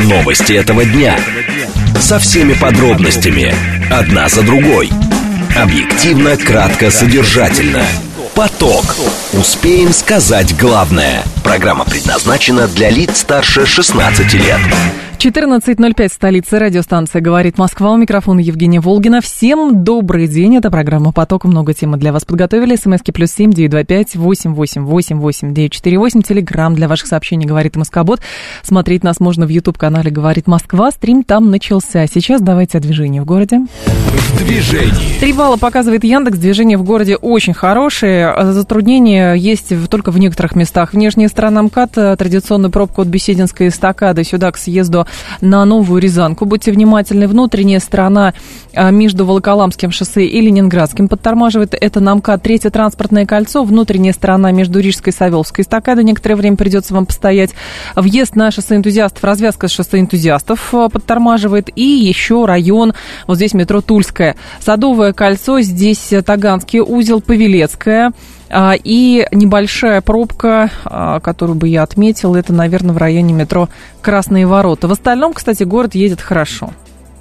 Новости этого дня. Со всеми подробностями. Одна за другой. Объективно, кратко, содержательно. Поток. Успеем сказать главное. Программа предназначена для лиц старше 16 лет. 14:05, столица, радиостанция «Говорит Москва». У микрофона Евгения Волгина. Всем добрый день. Это программа «Поток». Много темы для вас подготовили. СМСки +7 925 888 8948. Телеграм для ваших сообщений «Говорит Москобот». Смотреть нас можно в YouTube-канале «Говорит Москва». Стрим там начался. Сейчас давайте о движении в городе. В движении. 3 балла показывает Яндекс. Движение в городе очень хорошее. Затруднения есть только в некоторых местах. Внешняя сторона МКАД, традиционная пробка от Бесединской эстакады сюда к съезду на Новую Рязанку. Будьте внимательны. Внутренняя сторона между Волоколамским шоссе и Ленинградским подтормаживает. Это на МКАД. Третье транспортное кольцо. Внутренняя сторона между Рижской и Савеловской эстакадой. Некоторое время придется вам постоять. Въезд на шоссе энтузиастов, развязка с шоссе энтузиастов подтормаживает. И еще район, вот здесь метро Тульская. Садовое кольцо, здесь Таганский узел, Павелецкая. И небольшая пробка, которую бы я отметила, это, наверное, в районе метро Красные ворота. В остальном, кстати, город едет хорошо.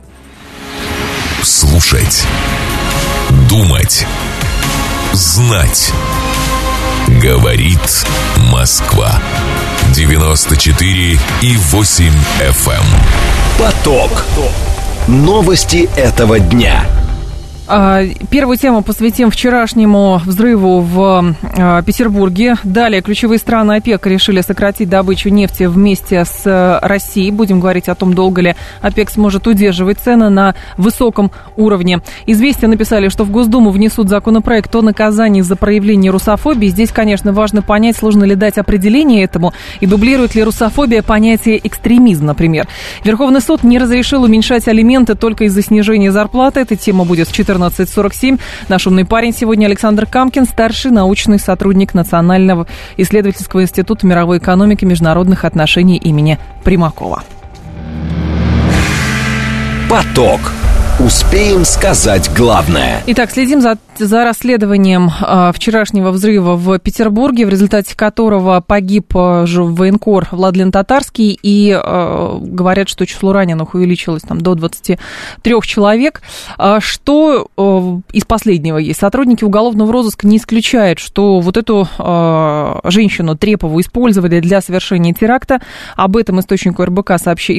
Слушать, думать, знать. Говорит Москва. 94,8 FM. Поток. Новости этого дня. Первую тему посвятим вчерашнему взрыву в Петербурге. Далее ключевые страны ОПЕК решили сократить добычу нефти вместе с Россией. Будем говорить о том, долго ли ОПЕК сможет удерживать цены на высоком уровне. «Известия» написали, что в Госдуму внесут законопроект о наказании за проявление русофобии. Здесь, конечно, важно понять, сложно ли дать определение этому и дублирует ли русофобия понятие экстремизм, например. Верховный суд не разрешил уменьшать алименты только из-за снижения зарплаты. Эта тема будет в 14:47. Наш умный парень сегодня Александр Камкин, старший научный сотрудник Национального исследовательского института мировой экономики и международных отношений имени Примакова. Поток. Успеем сказать главное. Итак, следим за расследованием вчерашнего взрыва в Петербурге, в результате которого погиб военкор Владлен Татарский, и говорят, что число раненых увеличилось там до 23 человек. Что из последнего есть? Сотрудники уголовного розыска не исключают, что вот эту женщину Трепову использовали для совершения теракта. Об этом источник РБК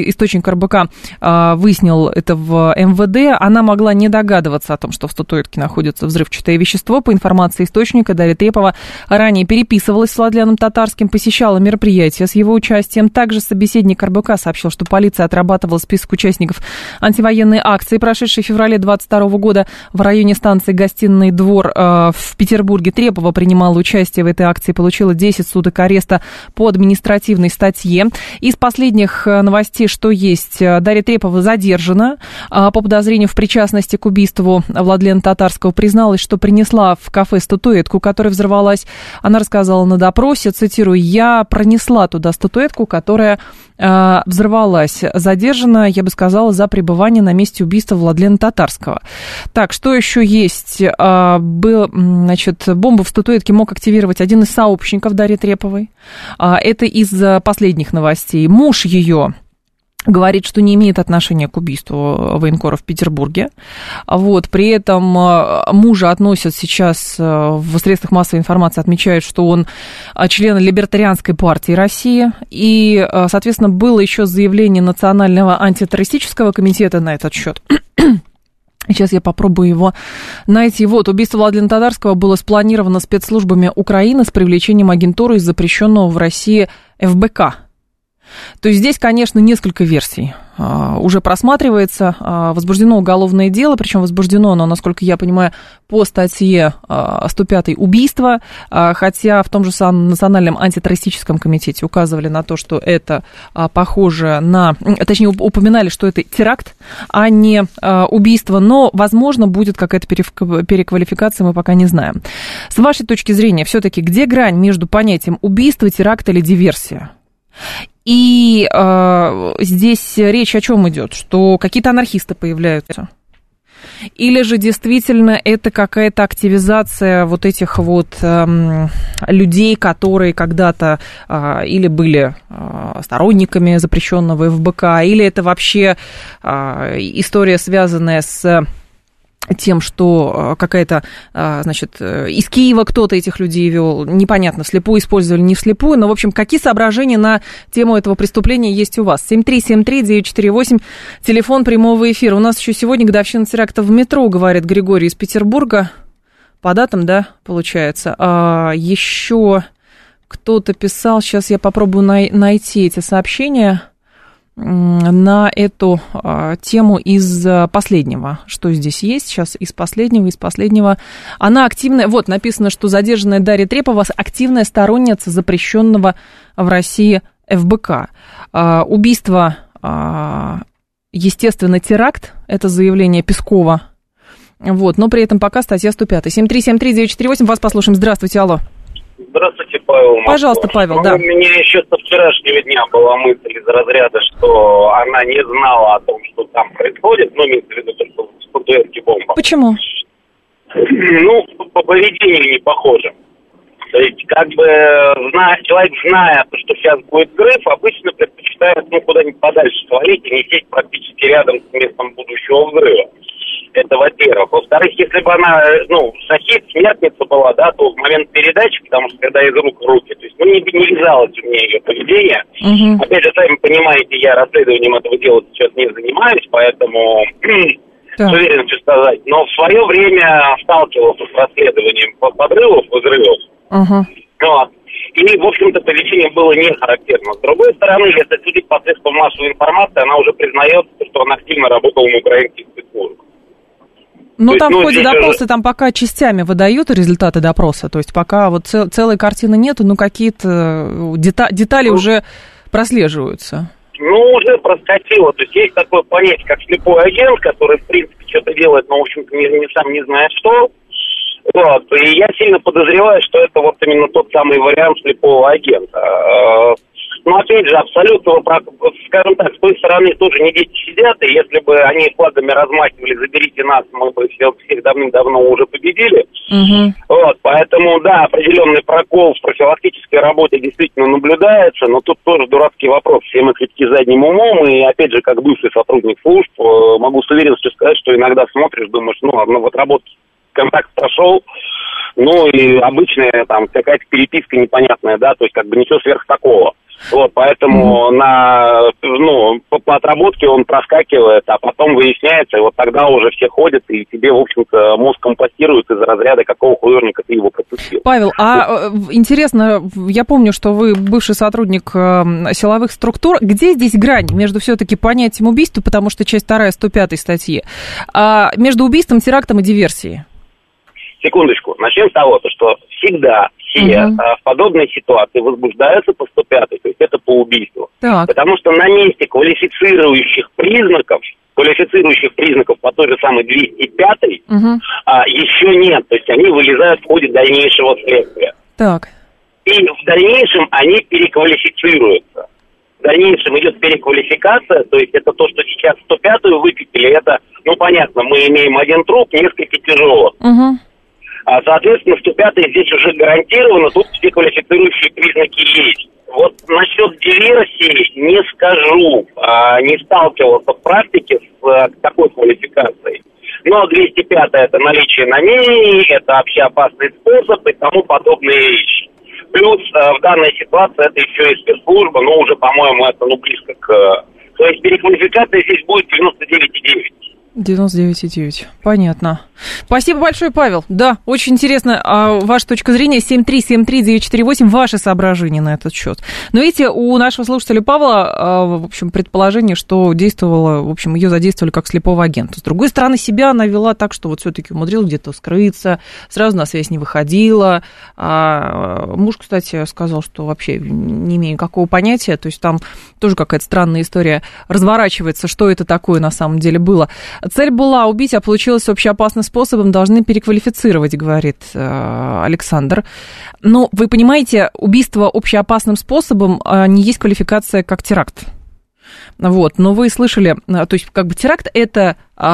выяснил это в МВД. Она могла не догадываться о том, что в статуэтке находится взрывчатое вещество. По информации источника, Дарья Трепова ранее переписывалась с Владленом Татарским, посещала мероприятия с его участием. Также собеседник РБК сообщил, что полиция отрабатывала список участников антивоенной акции, прошедшей в феврале 2022 года в районе станции Гостиный двор в Петербурге. Трепова принимала участие в этой акции, получила 10 суток ареста по административной статье. Из последних новостей, что есть, Дарья Трепова задержана по подозрению в причастности к убийству Владлена Татарского, призналась, что принесла в кафе статуэтку, которая взорвалась. Она рассказала на допросе, цитирую: «Я пронесла туда статуэтку, которая взорвалась. Задержана, я бы сказала, за пребывание на месте убийства Владлена Татарского». Так, что еще есть? Бомбу в статуэтке мог активировать один из сообщников Дарьи Треповой. Это из последних новостей. Муж ее говорит, что не имеет отношения к убийству военкора в Петербурге. При этом мужа относят сейчас в средствах массовой информации, отмечают, что он член Либертарианской партии России. И, соответственно, было еще заявление Национального антитеррористического комитета на этот счет. Сейчас я попробую его найти. Убийство Владлена Татарского было спланировано спецслужбами Украины с привлечением агентуры из запрещенного в России ФБК. То есть здесь, конечно, несколько версий уже просматривается. Возбуждено уголовное дело, причем возбуждено оно, насколько я понимаю, по статье 105 «Убийство», хотя в том же самом Национальном антитеррористическом комитете указывали на то, что это похоже на... Точнее, упоминали, что это теракт, а не убийство, но, возможно, будет какая-то переквалификация, мы пока не знаем. С вашей точки зрения, все-таки где грань между понятием убийства, теракт или диверсия? И здесь речь о чем идет? Что какие-то анархисты появляются, Или же действительно это какая-то активизация вот этих вот людей, которые когда-то или были сторонниками запрещенного ФБК, или это вообще история, связанная с тем, что какая-то, значит, из Киева кто-то этих людей вел, непонятно, вслепую использовали, не вслепую, но, в общем, какие соображения на тему этого преступления есть у вас? 7373948, телефон прямого эфира. У нас еще сегодня годовщина теракта в метро, говорит Григорий из Петербурга. По датам, да, получается. Еще кто-то писал, сейчас я попробую найти эти сообщения на эту тему из последнего. Что здесь есть? Сейчас из последнего. Она активная. Вот, написано, что задержанная Дарья Трепова активная сторонница запрещенного в России ФБК. Убийство, естественно, теракт. Это заявление Пескова. Вот, но при этом пока статья 105. 7373948. Вас послушаем. Здравствуйте, алло. Здравствуйте, Павел. Москва. Пожалуйста, Павел, да. У меня еще со вчерашнего дня была мысль из разряда, что она не знала о том, что там происходит, но имеется в виду, что в статуэтке бомба. Почему? Ну, по поведению не похоже. То есть, как бы, человек, зная, что сейчас будет взрыв, обычно предпочитает, куда-нибудь подальше свалить и не сесть практически рядом с местом будущего взрыва. Это во-первых. Во-вторых, если бы она, шахид, смертница была, да, то в момент передачи, потому что когда из рук в руки, то есть, не вязалось у меня ее поведение. Угу. Опять же, сами понимаете, я расследованием этого дела сейчас не занимаюсь, поэтому с уверенностью сказать. Но в свое время сталкивался с расследованием подрывов, взрывов. Угу. Вот. И, в общем-то, поведение было не характерно. С другой стороны, если судить по средствам массовой информации, она уже признается, что она активно работала в украинских спецслужбах. Ну, там в ходе допроса, там пока частями выдают результаты допроса, то есть пока вот целой картины нету, но какие-то детали уже прослеживаются. Уже проскочило, то есть есть такое понятие, как слепой агент, который, в принципе, что-то делает, но, в общем-то, сам не знает что. Вот, и я сильно подозреваю, что это вот именно тот самый вариант слепого агента. Но, опять же, абсолютно, скажем так, с той стороны тоже не дети сидят, и если бы они флагами размахивали «заберите нас», мы бы всех давным-давно уже победили. Угу. Вот, поэтому, да, определенный прокол в профилактической работе действительно наблюдается, но тут тоже дурацкий вопрос, все мы критики задним умом, и, опять же, как бывший сотрудник служб, могу с уверенностью сказать, что иногда смотришь, думаешь, в отработке контакт прошел, и обычная там какая-то переписка непонятная, да, то есть как бы ничего сверх такого. Вот, поэтому по отработке он проскакивает, а потом выясняется, и вот тогда уже все ходят, и тебе, в общем-то, мозг компостирует из разряда, какого хуёрника ты его пропустил. Павел, интересно, я помню, что вы бывший сотрудник силовых структур. Где здесь грань между все-таки понятием убийства, потому что часть 2 105 статьи, между убийством, терактом и диверсией? Секундочку. Начнем с того, что всегда все в подобной ситуации возбуждаются по 105, то есть это по убийству. Так. Потому что на месте квалифицирующих признаков по той же самой 205 еще нет. То есть они вылезают в ходе дальнейшего следствия. Так. И в дальнейшем они переквалифицируются. В дальнейшем идет переквалификация, то есть это то, что сейчас 105-ю выкатили, это, понятно, мы имеем один труп, несколько тяжелых. Соответственно, 105-й здесь уже гарантированно, тут все квалифицирующие признаки есть. Вот насчет диверсии не скажу, не сталкивался в практике с такой квалификацией. Но 205-я это наличие намерений, это общеопасный способ и тому подобные вещи. Плюс в данной ситуации это еще и спецслужба, но уже, по-моему, это близко к... То есть переквалификация здесь будет 99,9. 99,9. Понятно. Спасибо большое, Павел. Да, очень интересно ваша точка зрения. 7373948, ваши соображения на этот счет. Но видите, у нашего слушателя Павла, в общем, предположение, что действовала, в общем, ее задействовали как слепого агента. С другой стороны, себя она вела так, что вот все-таки умудрилась где-то скрыться, сразу на связь не выходила. Муж, кстати, сказал, что вообще не имею никакого понятия, то есть там тоже какая-то странная история разворачивается, что это такое на самом деле было. Цель была убить, а получилось общеопасным способом, должны переквалифицировать, говорит Александр. Но вы понимаете, убийство общеопасным способом не есть квалификация как теракт. Вот, но вы слышали, то есть как бы теракт – это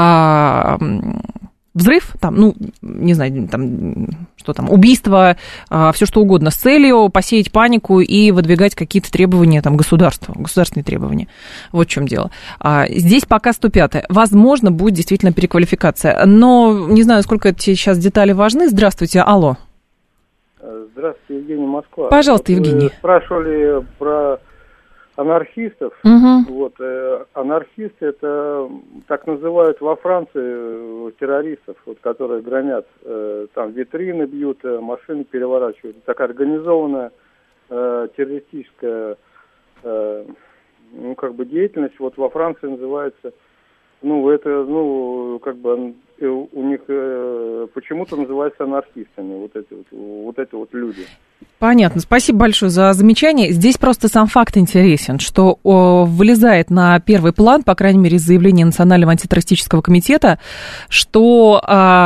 взрыв, там, ну, не знаю, там, что там, убийство, все что угодно, с целью посеять панику и выдвигать какие-то требования там, государства, государственные требования. Вот в чем дело. Здесь пока 105-е. Возможно, будет действительно переквалификация. Но не знаю, сколько сейчас детали важны. Здравствуйте, алло. Здравствуйте, Евгений, Москва. Пожалуйста, Евгений. Вы спрашивали про анархистов. Угу. Вот, анархисты это так называют во Франции террористов, вот, которые громят, там витрины бьют, машины переворачивают. Такая организованная террористическая ну, как бы деятельность. Вот во Франции называется, ну, это, ну, как бы у них почему-то называются анархистами, вот эти вот люди. Понятно. Спасибо большое за замечание. Здесь просто сам факт интересен, что вылезает на первый план, по крайней мере, из заявления Национального антитеррористического комитета, что,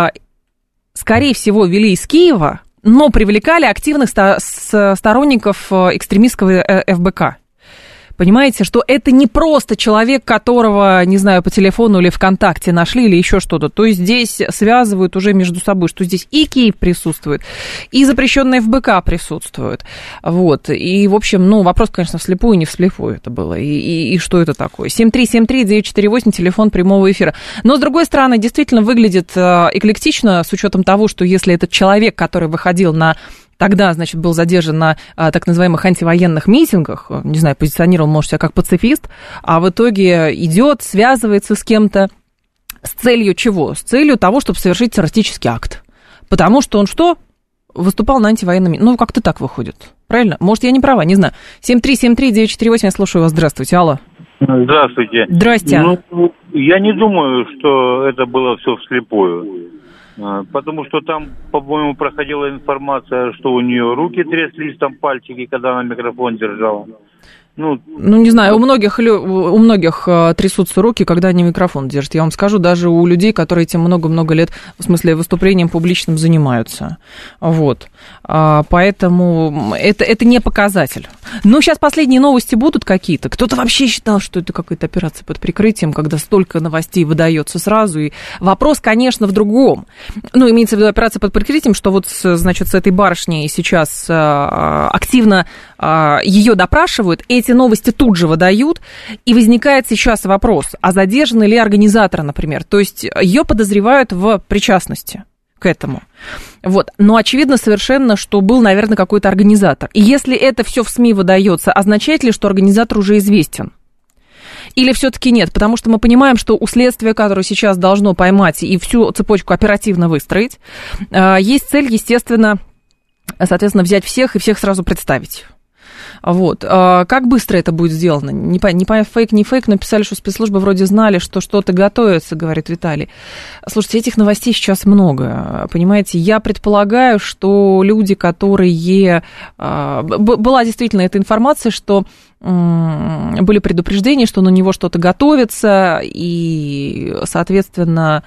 скорее всего, вели из Киева, но привлекали активных сторонников экстремистского ФБК. Понимаете, что это не просто человек, которого, не знаю, по телефону или ВКонтакте нашли, или еще что-то. То есть здесь связывают уже между собой, что здесь и Киев присутствует, и запрещенная ФБК присутствует. Вот. И, в общем, ну, вопрос, конечно, вслепую, не вслепую это было. И что это такое? 7373948, телефон прямого эфира. Но, с другой стороны, действительно выглядит эклектично, с учетом того, что если этот человек, который выходил на... Тогда, значит, был задержан на так называемых антивоенных митингах, не знаю, позиционировал, может, себя как пацифист, а в итоге идет, связывается с кем-то с целью чего? С целью того, чтобы совершить террористический акт. Потому что он что? Выступал на антивоенном митинге. Ну, как-то так выходит. Правильно? Может, я не права, не знаю. 7373948, я слушаю вас. Здравствуйте, алло. Здравствуйте. Здрасте. Ну, я не думаю, что это было все вслепую. Потому что там, по-моему, проходила информация, что у нее руки тряслись, там пальчики, когда она микрофон держала. Ну, не знаю, у многих трясутся руки, когда они микрофон держат. Я вам скажу, даже у людей, которые этим много-много лет, в смысле, выступлением публичным занимаются. Вот. Поэтому это не показатель. Ну, сейчас последние новости будут какие-то. Кто-то вообще считал, что это какая-то операция под прикрытием, когда столько новостей выдается сразу. И вопрос, конечно, в другом. Ну, имеется в виду операция под прикрытием, что вот, значит, с этой барышней сейчас активно ее допрашивают, эти новости тут же выдают, и возникает сейчас вопрос, а задержаны ли организаторы, например? То есть ее подозревают в причастности к этому. Вот. Но очевидно совершенно, что был, наверное, какой-то организатор. И если это все в СМИ выдается, означает ли, что организатор уже известен? Или все-таки нет? Потому что мы понимаем, что у следствия, которое сейчас должно поймать и всю цепочку оперативно выстроить, есть цель, естественно, соответственно, взять всех и всех сразу представить. Вот. Как быстро это будет сделано? Не фейк, не фейк, но писали, что спецслужбы вроде знали, что что-то готовится, говорит Виталий. Слушайте, этих новостей сейчас много, понимаете? Я предполагаю, что люди, которые... Была действительно эта информация, что были предупреждения, что на него что-то готовится, и, соответственно...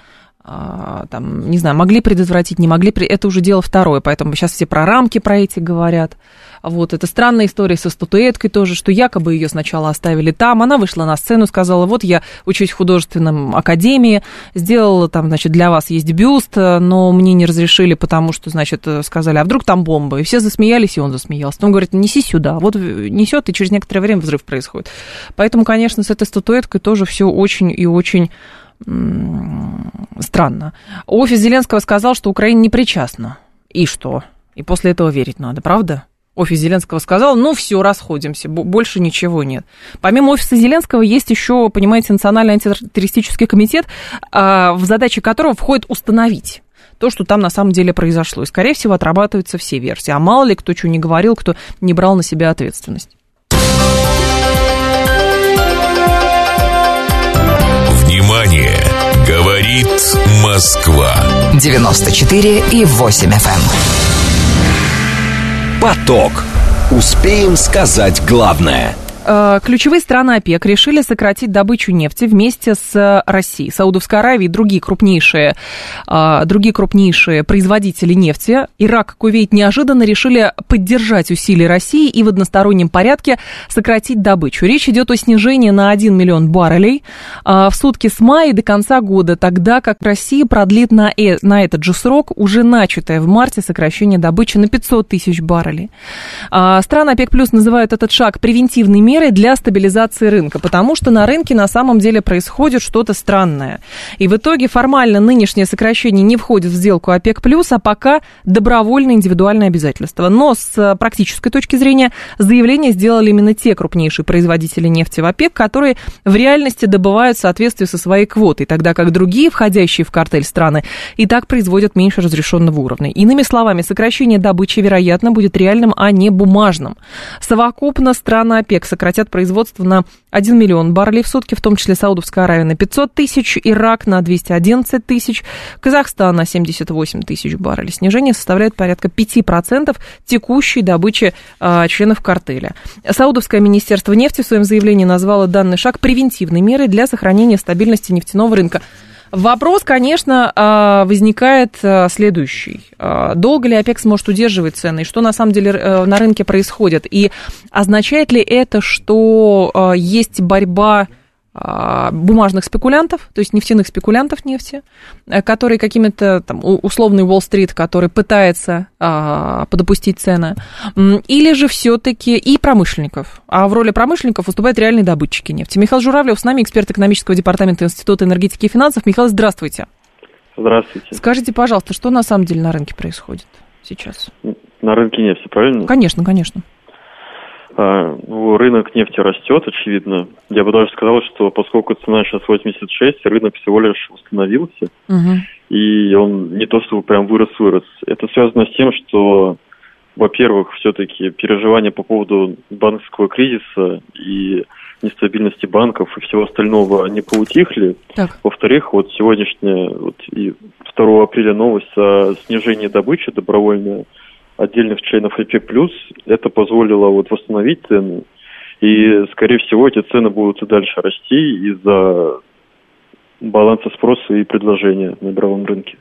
там, не знаю, могли предотвратить, не могли, это уже дело второе, поэтому сейчас все про рамки про эти говорят. Вот, это странная история со статуэткой тоже, что якобы ее сначала оставили там, она вышла на сцену, сказала, вот я учусь в художественном академии, сделала там, значит, для вас есть бюст, но мне не разрешили, потому что, значит, сказали, а вдруг там бомба, и все засмеялись, и он засмеялся. Он говорит, неси сюда, вот несет, и через некоторое время взрыв происходит. Поэтому, конечно, с этой статуэткой тоже все очень и очень... странно. Офис Зеленского сказал, что Украина не причастна. И что? И после этого верить надо, правда? Офис Зеленского сказал, ну все, расходимся, больше ничего нет. Помимо офиса Зеленского есть еще, понимаете, Национальный антитеррористический комитет, в задачи которого входит установить то, что там на самом деле произошло. И, скорее всего, отрабатываются все версии. А мало ли кто что не говорил, кто не брал на себя ответственность. Внимание! Говорит Москва. 94,8 FM. Поток. Успеем сказать главное. Ключевые страны ОПЕК решили сократить добычу нефти вместе с Россией. Саудовская Аравия и другие крупнейшие производители нефти, Ирак, Кувейт, неожиданно решили поддержать усилия России и в одностороннем порядке сократить добычу. Речь идет о снижении на 1 миллион баррелей в сутки с мая до конца года, тогда как Россия продлит на этот же срок уже начатое в марте сокращение добычи на 500 тысяч баррелей. Страны ОПЕК+ называют этот шаг превентивной мерой для стабилизации рынка, потому что на рынке на самом деле происходит что-то странное. И в итоге формально нынешнее сокращение не входит в сделку ОПЕК+, а пока добровольное индивидуальное обязательство. Но с практической точки зрения заявление сделали именно те крупнейшие производители нефти в ОПЕК, которые в реальности добывают в соответствии со своей квотой, тогда как другие, входящие в картель страны, и так производят меньше разрешенного уровня. Иными словами, сокращение добычи, вероятно, будет реальным, а не бумажным. Совокупно страны ОПЕК сократят производство на 1 миллион баррелей в сутки, в том числе Саудовская Аравия на 500 тысяч, Ирак на 211 тысяч, Казахстан на 78 тысяч баррелей. Снижение составляет порядка 5% текущей добычи членов картеля. Саудовское министерство нефти в своем заявлении назвало данный шаг превентивной мерой для сохранения стабильности нефтяного рынка. Вопрос, конечно, возникает следующий. Долго ли ОПЕК сможет удерживать цены? И что на самом деле на рынке происходит? И означает ли это, что есть борьба бумажных спекулянтов, то есть нефтяных спекулянтов нефти, которые какими-то там условный Уолл-стрит, который пытается подопустить цены, или же все-таки и промышленников. А в роли промышленников выступают реальные добытчики нефти. Михаил Журавлев с нами, эксперт экономического департамента Института энергетики и финансов. Михаил, здравствуйте. Здравствуйте. Скажите, пожалуйста, что на самом деле на рынке происходит сейчас? На рынке нефти, правильно? Конечно, конечно. Рынок нефти растет, очевидно. Я бы даже сказал, что поскольку цена сейчас 86, рынок всего лишь восстановился, и он не то чтобы прям вырос. Это связано с тем, что, во-первых, все-таки переживания по поводу банковского кризиса и нестабильности банков и всего остального не поутихли. Так. Во-вторых, вот сегодняшняя и 2 апреля новость о снижении добычи добровольной отдельных членов ОПЕК+, это позволило восстановить цены, и, скорее всего, эти цены будут и дальше расти из-за баланса спроса и предложения на мировом рынке.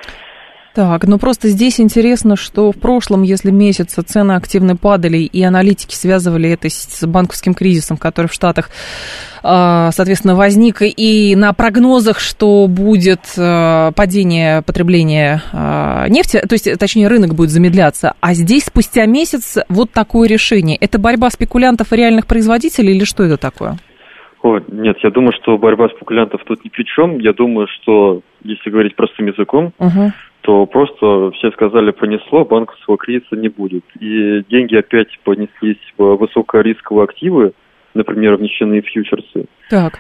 Так, просто здесь интересно, что в прошлом, если месяцы цены активно падали, и аналитики связывали это с банковским кризисом, который в Штатах, соответственно, возник, и на прогнозах, что будет падение потребления нефти, то есть, точнее, рынок будет замедляться, а здесь спустя месяц вот такое решение. Это борьба спекулянтов и реальных производителей, или что это такое? Нет, я думаю, что борьба спекулянтов тут ни при чем. Я думаю, что, если говорить простым языком, то просто все сказали, понесло, банковского кризиса не будет. И деньги опять понеслись в высокорисковые активы, например, в нефтяные фьючерсы. Так.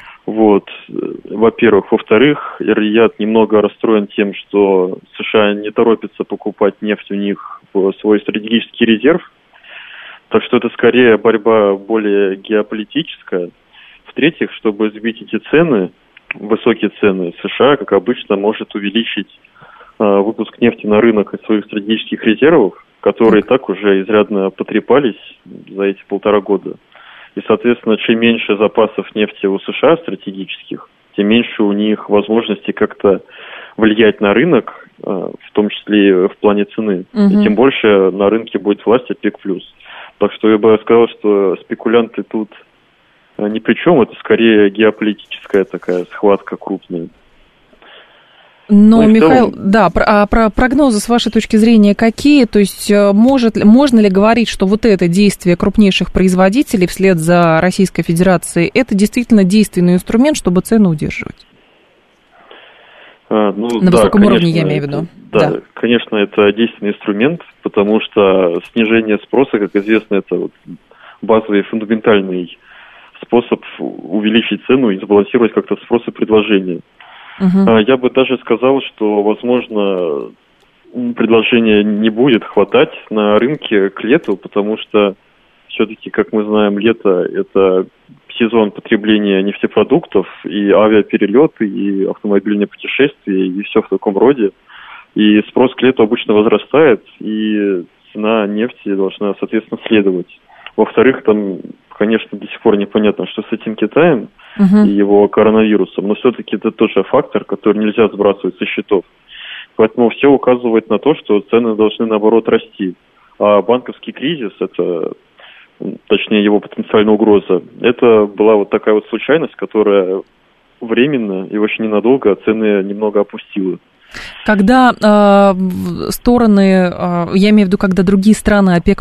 Во-первых. Во-вторых, Эр-Рияд немного расстроен тем, что США не торопятся покупать нефть у них в свой стратегический резерв. Так что это скорее борьба более геополитическая. В-третьих, чтобы сбить эти цены, высокие цены, США, как обычно, может увеличить выпуск нефти на рынок из своих стратегических резервов, которые так уже изрядно потрепались за эти 1,5 года. И, соответственно, чем меньше запасов нефти у США стратегических, тем меньше у них возможности как-то влиять на рынок, в том числе и в плане цены. И тем больше на рынке будет власть ОПЕК+. Так что я бы сказал, что спекулянты тут ни при чем, это скорее геополитическая такая схватка крупная. Но, Михаил, про прогнозы с вашей точки зрения какие? То есть можно ли говорить, что вот это действие крупнейших производителей вслед за Российской Федерацией, это действительно действенный инструмент, чтобы цены удерживать? На высоком уровне, я имею в виду. Да, конечно, это действенный инструмент, потому что снижение спроса, как известно, это базовый фундаментальный способ увеличить цену и сбалансировать как-то спрос и предложение. Я бы даже сказал, что, возможно, предложения не будет хватать на рынке к лету, потому что все-таки, как мы знаем, лето – это сезон потребления нефтепродуктов, и авиаперелеты, и автомобильные путешествия, и все в таком роде. И спрос к лету обычно возрастает, и цена нефти должна, соответственно, следовать. Во-вторых, там конечно, до сих пор непонятно, что с этим Китаем и его коронавирусом, но все-таки это тоже фактор, который нельзя сбрасывать со счетов. Поэтому все указывает на то, что цены должны, наоборот, расти. А банковский кризис, это, точнее, его потенциальная угроза, это была вот такая вот случайность, которая временно и очень ненадолго цены немного опустила. Когда стороны, я имею в виду, когда другие страны ОПЕК+,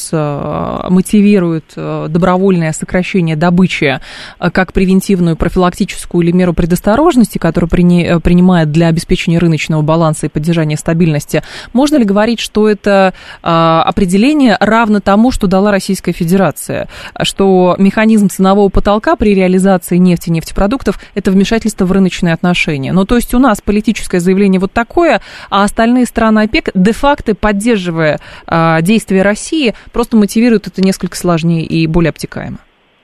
мотивируют добровольное сокращение добычи как превентивную профилактическую или меру предосторожности, которую принимает для обеспечения рыночного баланса и поддержания стабильности, можно ли говорить, что это определение равно тому, что дала Российская Федерация, что механизм ценового потолка при реализации нефти и нефтепродуктов – это вмешательство в рыночные отношения? Ну, то есть у нас политическое заявление вот такое, а остальные страны ОПЕК, де-факто поддерживая действия России, просто мотивируют это несколько сложнее и более обтекаемо.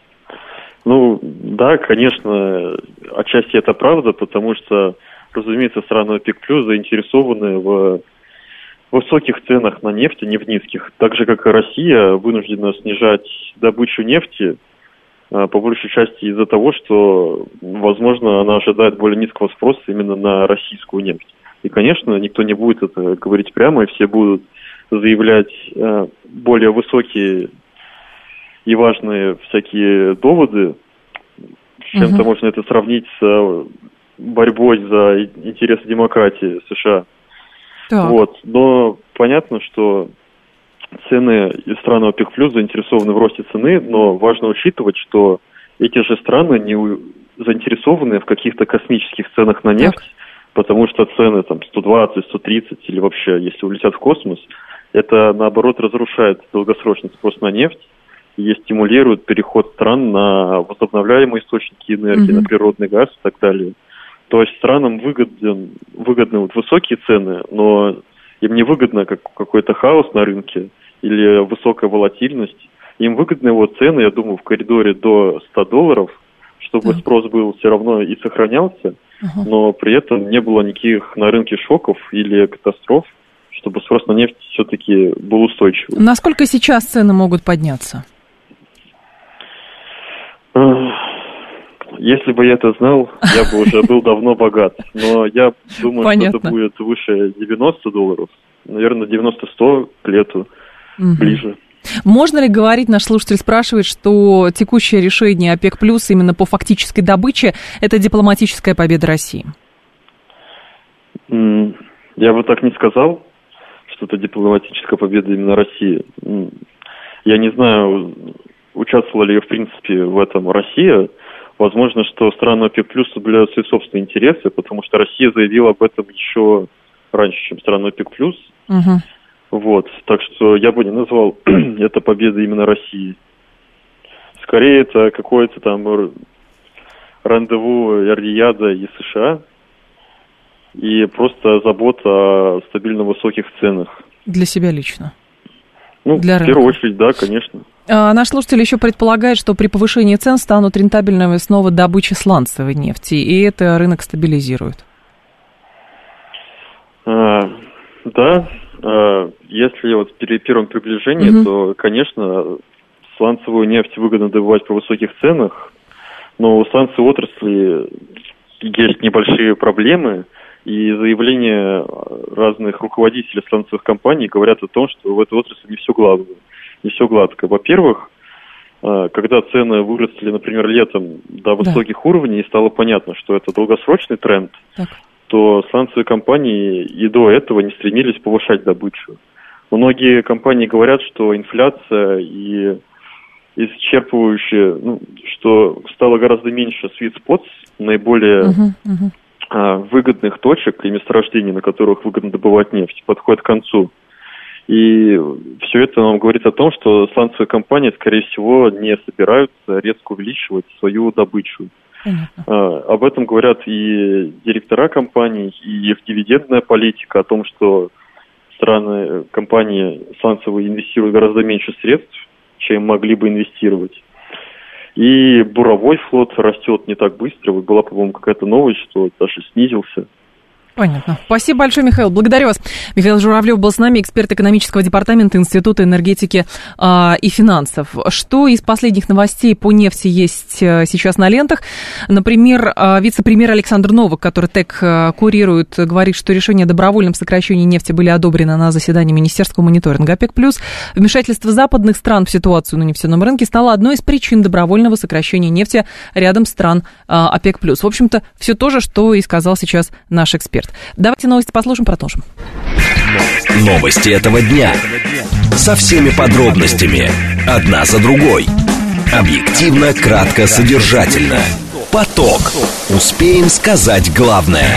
Ну, да, конечно, отчасти это правда, потому что, разумеется, страны ОПЕК+ заинтересованы в высоких ценах на нефть, а не в низких. Так же, как и Россия вынуждена снижать добычу нефти, по большей части из-за того, что, возможно, она ожидает более низкого спроса именно на российскую нефть. И, конечно, никто не будет это говорить прямо, и все будут заявлять более высокие и важные всякие доводы. С чем-то можно это сравнить с борьбой за интересы демократии США. Вот. Но понятно, что цены из стран ОПЕК+ заинтересованы в росте цены, но важно учитывать, что эти же страны не заинтересованы в каких-то космических ценах на нефть, потому что цены там 120, 130 или вообще, если улетят в космос, это, наоборот, разрушает долгосрочный спрос на нефть и стимулирует переход стран на возобновляемые источники энергии, на природный газ и так далее. То есть странам выгодны вот высокие цены, но им не выгодно какой-то хаос на рынке или высокая волатильность. Им выгодны вот цены, я думаю, в коридоре до $100, чтобы спрос был все равно и сохранялся, но при этом не было никаких на рынке шоков или катастроф, чтобы спрос на нефть все-таки был устойчивым. Насколько сейчас цены могут подняться? Если бы я это знал, я бы уже был давно богат. Но я думаю, что это будет выше $90. Наверное, 90-100 к лету ближе. Можно ли говорить, наш слушатель спрашивает, что текущее решение ОПЕК+ именно по фактической добыче – это дипломатическая победа России? Я бы так не сказал, что это дипломатическая победа именно России. Я не знаю, участвовала ли в принципе в этом Россия. Возможно, что страны ОПЕК+ соблюдают свои собственные интересы, потому что Россия заявила об этом еще раньше, чем страны ОПЕК+. Вот, так что я бы не назвал это победой именно России. Скорее, это какое-то там рандеву Эр-Рияда и США, и просто забота о стабильно высоких ценах. Для себя лично? Ну, в первую очередь, да, конечно. Наш слушатель еще предполагает, что при повышении цен станут рентабельными снова добыча сланцевой нефти, и это рынок стабилизирует. Да, если вот при первом приближении, то, конечно, сланцевую нефть выгодно добывать при высоких ценах, но у сланцевой отрасли есть небольшие проблемы, и заявления разных руководителей сланцевых компаний говорят о том, что в этой отрасли не все гладко. Во-первых, когда цены выросли, например, летом до высоких уровней, и стало понятно, что это долгосрочный тренд, то сланцевые компании и до этого не стремились повышать добычу. Многие компании говорят, что инфляция и исчерпывающая, что стало гораздо меньше sweet spots, наиболее выгодных точек и месторождений, на которых выгодно добывать нефть, подходит к концу. И все это нам говорит о том, что сланцевые компании, скорее всего, не собираются резко увеличивать свою добычу. Об этом говорят и директора компаний, и их дивидендная политика, о том, что компании сланцевые инвестируют гораздо меньше средств, чем могли бы инвестировать. И буровой флот растет не так быстро. Была, по-моему, какая-то новость, что даже снизился. Понятно. Спасибо большое, Михаил. Благодарю вас. Михаил Журавлев был с нами, эксперт экономического департамента Института энергетики и финансов. Что из последних новостей по нефти есть сейчас на лентах? Например, вице-премьер Александр Новак, который ТЭК курирует, говорит, что решение о добровольном сокращении нефти были одобрены на заседании Министерского мониторинга ОПЕК+. Вмешательство западных стран в ситуацию на нефтяном рынке стало одной из причин добровольного сокращения нефти рядом стран ОПЕК+. В общем-то, все то же, что и сказал сейчас наш эксперт. Давайте новости послушаем, продолжим. Новости этого дня. Со всеми подробностями. Одна за другой. Объективно, кратко, содержательно. Поток. Успеем сказать главное.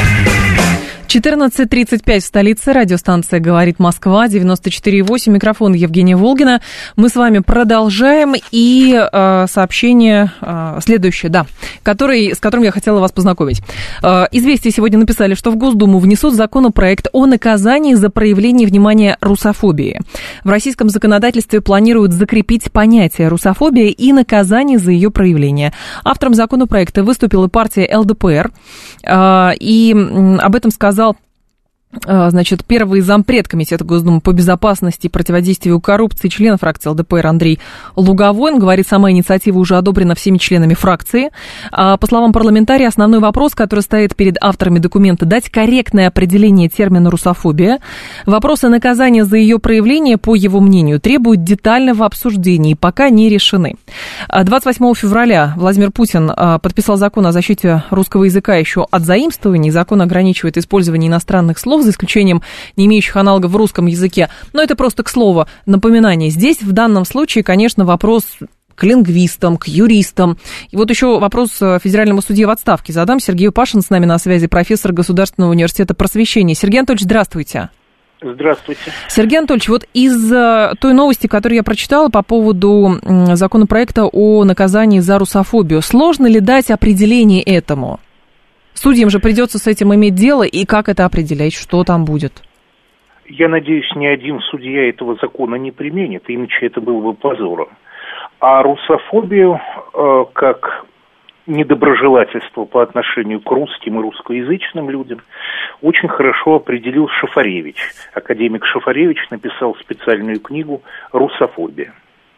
14:35 в столице. Радиостанция «Говорит Москва», 94,8. Микрофон Евгения Волгина. Мы с вами продолжаем. И сообщение следующее, с которым я хотела вас познакомить. «Известия» сегодня написали, что в Госдуму внесут законопроект о наказании за проявление внимания русофобии. В российском законодательстве планируют закрепить понятие русофобия и наказание за ее проявление. Автором законопроекта выступила партия ЛДПР. И об этом сказал первый зампред Комитета Госдумы по безопасности и противодействию коррупции, член фракции ЛДПР Андрей Луговой. Он говорит, сама инициатива уже одобрена всеми членами фракции. По словам парламентария, основной вопрос, который стоит перед авторами документа, дать корректное определение термина «русофобия». Вопросы наказания за ее проявление, по его мнению, требуют детального обсуждения и пока не решены. 28 февраля Владимир Путин подписал закон о защите русского языка еще от заимствований. Закон ограничивает использование иностранных слов, за исключением не имеющих аналогов в русском языке. Но это просто к слову напоминание. Здесь в данном случае, конечно, вопрос к лингвистам, к юристам. И вот еще вопрос федеральному судье в отставке задам. Сергей Пашин с нами на связи, профессор Государственного университета просвещения. Сергей Анатольевич, здравствуйте. Здравствуйте. Сергей Анатольевич, вот из той новости, которую я прочитала по поводу законопроекта о наказании за русофобию, сложно ли дать определение этому? Судьям же придется с этим иметь дело, и как это определять, что там будет? Я надеюсь, ни один судья этого закона не применит, иначе это было бы позором. А русофобию, как недоброжелательство по отношению к русским и русскоязычным людям, очень хорошо определил Шафаревич. Академик Шафаревич написал специальную книгу «Русофобия».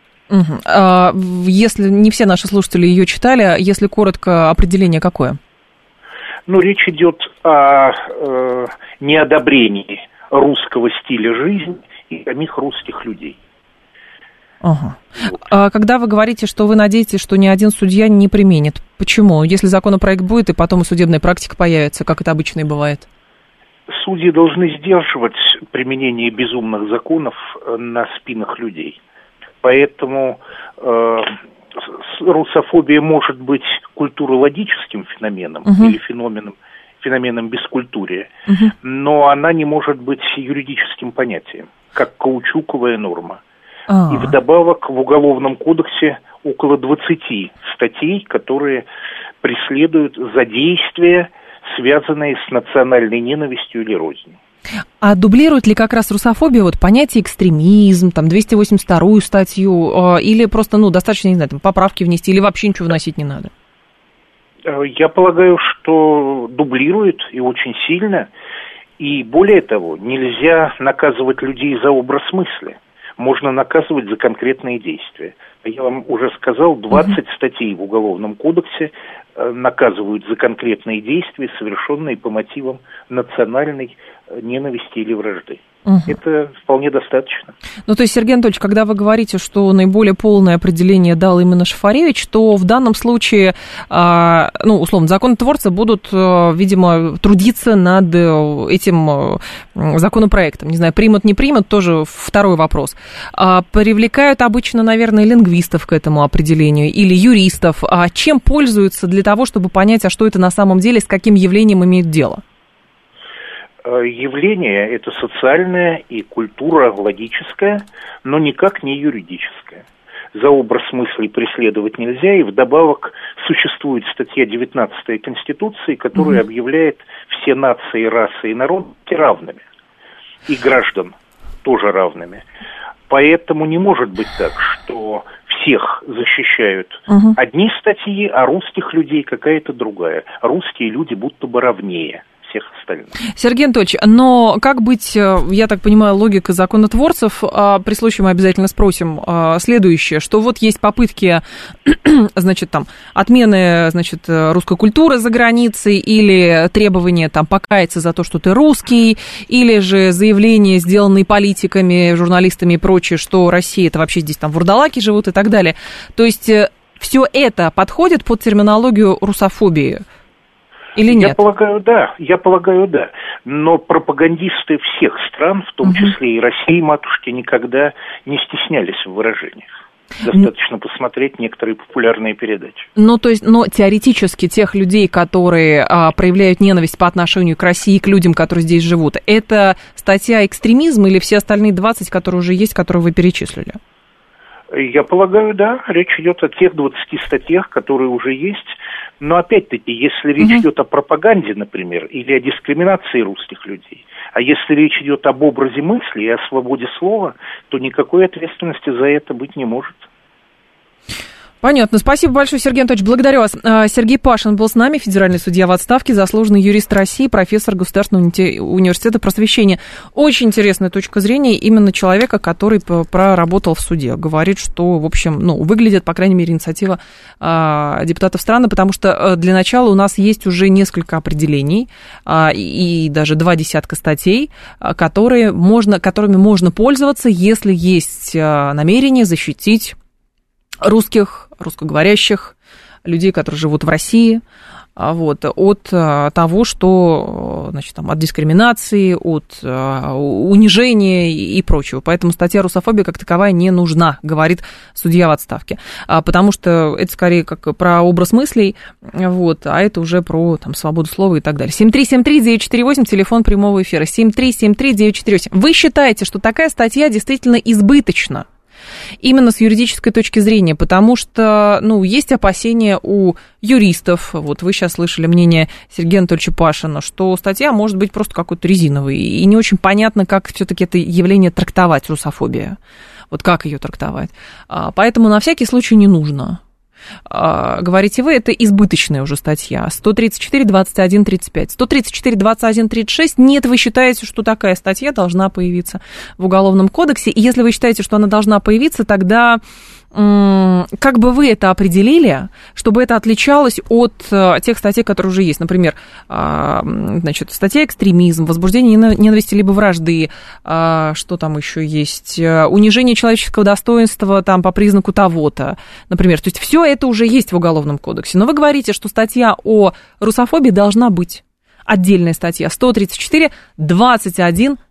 Если не все наши слушатели ее читали, если коротко, определение какое? Речь идет о неодобрении русского стиля жизни и самих русских людей. Ага. А когда вы говорите, что вы надеетесь, что ни один судья не применит, почему? Если законопроект будет, и потом и судебная практика появится, как это обычно и бывает? Судьи должны сдерживать применение безумных законов на спинах людей. Поэтому русофобия может быть культурологическим феноменом или феноменом бескультурия, но она не может быть юридическим понятием, как каучуковая норма. И вдобавок в Уголовном кодексе около 20 статей, которые преследуют за действия, связанные с национальной ненавистью или рознью. А дублирует ли как раз русофобия понятие экстремизм, 282-ю статью, или просто, достаточно, не знаю, поправки внести, или вообще ничего вносить не надо? Я полагаю, что дублирует и очень сильно. И более того, нельзя наказывать людей за образ мысли. Можно наказывать за конкретные действия. Я вам уже сказал, 20 статей в Уголовном кодексе наказывают за конкретные действия, совершенные по мотивам национальной ненависти или вражды. Это вполне достаточно. То есть, Сергей Анатольевич, когда вы говорите, что наиболее полное определение дал именно Шафаревич, то в данном случае, условно, законотворцы будут, видимо, трудиться над этим законопроектом. Не знаю, примут, не примут, тоже второй вопрос. Привлекают обычно, наверное, лингвистов к этому определению или юристов. А чем пользуются для того, чтобы понять, а что это на самом деле, с каким явлением имеет дело? Явление – это социальное и культурологическое, но никак не юридическое. За образ мыслей преследовать нельзя, и вдобавок существует статья 19 Конституции, которая объявляет все нации, расы и народы равными, и граждан тоже равными. Поэтому не может быть так, что всех защищают одни статьи, а русских людей какая-то другая. Русские люди будто бы равнее всех остальных. Сергей Анатольевич, но как быть, я так понимаю, логика законотворцев, при случае мы обязательно спросим следующее, что вот есть попытки, значит, там, отмены, значит, русской культуры за границей, или требования там покаяться за то, что ты русский, или же заявления, сделанные политиками, журналистами и прочее, что Россия, это вообще здесь там вурдалаки живут и так далее. То есть все это подходит под терминологию русофобии? Или нет? Я полагаю, да. Но пропагандисты всех стран, в том числе и России, матушки, никогда не стеснялись в выражениях. Достаточно посмотреть некоторые популярные передачи. Но теоретически тех людей, которые проявляют ненависть по отношению к России, к людям, которые здесь живут, это статья экстремизм или все остальные 20, которые уже есть, которые вы перечислили? Я полагаю, да. Речь идет о тех 20 статьях, которые уже есть. Но опять-таки, если речь идет о пропаганде, например, или о дискриминации русских людей, а если речь идет об образе мысли и о свободе слова, то никакой ответственности за это быть не может. Понятно. Спасибо большое, Сергей Анатольевич. Благодарю вас. Сергей Пашин был с нами, федеральный судья в отставке, заслуженный юрист России, профессор Государственного университета просвещения. Очень интересная точка зрения именно человека, который проработал в суде. Говорит, что, в общем, выглядит, по крайней мере, инициатива депутатов странно, потому что для начала у нас есть уже несколько определений и даже 20 статей, которыми можно пользоваться, если есть намерение защитить русскоговорящих людей, которые живут в России, от того, что, значит, там, от дискриминации, от унижения и прочего. Поэтому статья русофобия как таковая не нужна, говорит судья в отставке. Потому что это скорее как про образ мыслей, а это уже про там, свободу слова и так далее. 7373948, телефон прямого эфира. 7373948. Вы считаете, что такая статья действительно избыточна? Именно с юридической точки зрения, потому что, есть опасения у юристов, вот вы сейчас слышали мнение Сергея Анатольевича Пашина, что статья может быть просто какой-то резиновой, и не очень понятно, как все-таки это явление трактовать, русофобия, вот как ее трактовать. Поэтому на всякий случай не нужно. Говорите вы, это избыточная уже статья. 134-21-35. 134-21-36. Нет, вы считаете, что такая статья должна появиться в Уголовном кодексе. И если вы считаете, что она должна появиться, тогда как бы вы это определили, чтобы это отличалось от тех статей, которые уже есть? Например, значит, статья экстремизм, возбуждение ненависти либо вражды, что там еще есть, унижение человеческого достоинства там, по признаку того-то, например. То есть все это уже есть в Уголовном кодексе. Но вы говорите, что статья о русофобии должна быть. Отдельная статья 134-21-36.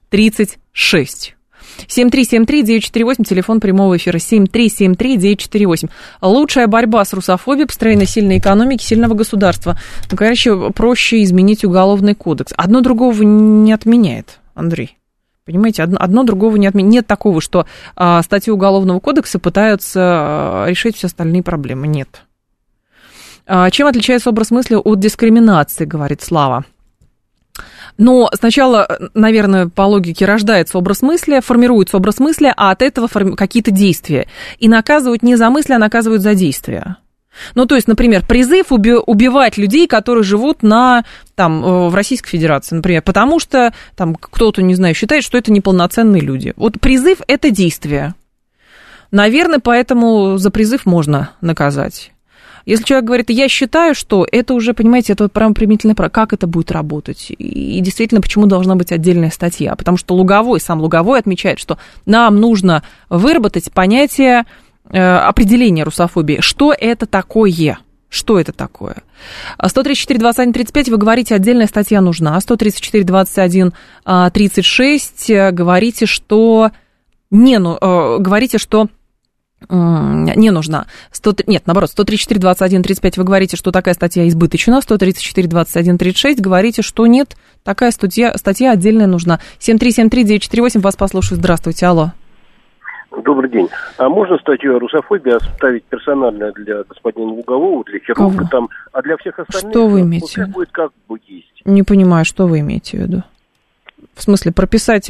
7373948, телефон прямого эфира 7373948. Лучшая борьба с русофобией, построение сильной экономики, сильного государства. Короче, проще изменить Уголовный кодекс. Одно другого не отменяет, Андрей. Понимаете, одно другого не отменяет. Нет такого, что статьи Уголовного кодекса пытаются решить все остальные проблемы. Нет. Чем отличается образ мысли от дискриминации, говорит Слава? Но сначала, наверное, по логике рождается образ мысли, формируется образ мысли, а от этого какие-то действия. И наказывают не за мысли, а наказывают за действия. То есть, например, призыв убивать людей, которые живут в Российской Федерации, например, потому что там кто-то, не знаю, считает, что это неполноценные люди. Вот призыв – это действие. Наверное, поэтому за призыв можно наказать. Если человек говорит, я считаю, что это уже, понимаете, это правоприменительное право, как это будет работать? И действительно, почему должна быть отдельная статья? Потому что сам Луговой отмечает, что нам нужно выработать понятие определения русофобии. Что это такое? Что это такое? 134-21-35, вы говорите, отдельная статья нужна. 134-21-36, говорите, что не нужна. Нет, наоборот, 134-21-35 вы говорите, что такая статья избыточна, 134-21-36 говорите, что нет, такая статья отдельная нужна. 7373948, вас послушаю. Здравствуйте, алло. Добрый день. А можно статью о русофобии оставить персонально для господина Лугового, для хирурга там, а для всех остальных? Что вы имеете в виду? Будет как бы есть. Не понимаю, что вы имеете в виду. В смысле, прописать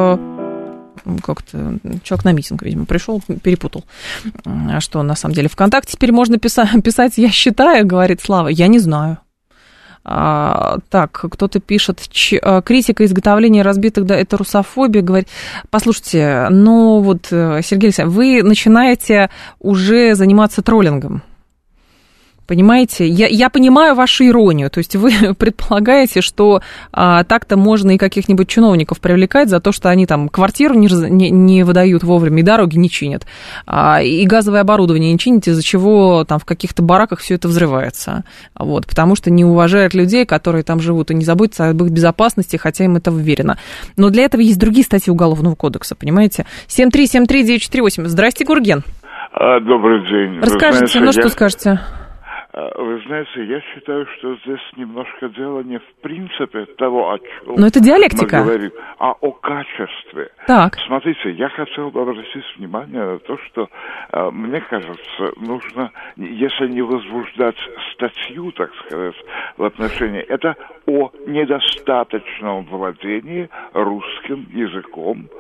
как-то человек на митинг, видимо, пришел, перепутал. А что, на самом деле, ВКонтакте теперь можно писать «я считаю», говорит Слава. Я не знаю. Так, кто-то пишет, критика изготовления разбитых, да, это русофобия, говорит. Послушайте, ну вот, Сергей Александрович, вы начинаете уже заниматься троллингом. Понимаете? Я понимаю вашу иронию. То есть вы предполагаете, что так-то можно и каких-нибудь чиновников привлекать за то, что они там квартиру не выдают вовремя, и дороги не чинят, и газовое оборудование не чинят, из-за чего там в каких-то бараках все это взрывается. Вот, потому что не уважают людей, которые там живут, и не заботятся об их безопасности, хотя им это уверено. Но для этого есть другие статьи Уголовного кодекса, понимаете? 7373948. Здрасте, Гурген. Добрый день. Расскажите, что скажете? Вы знаете, я считаю, что здесь немножко дело не в принципе того, о чем но это диалектика. Мы говорим, а о качестве. Так. Смотрите, я хотел бы обратить внимание на то, что, мне кажется, нужно, если не возбуждать статью, так сказать, в отношении, это о недостаточном владении русским языком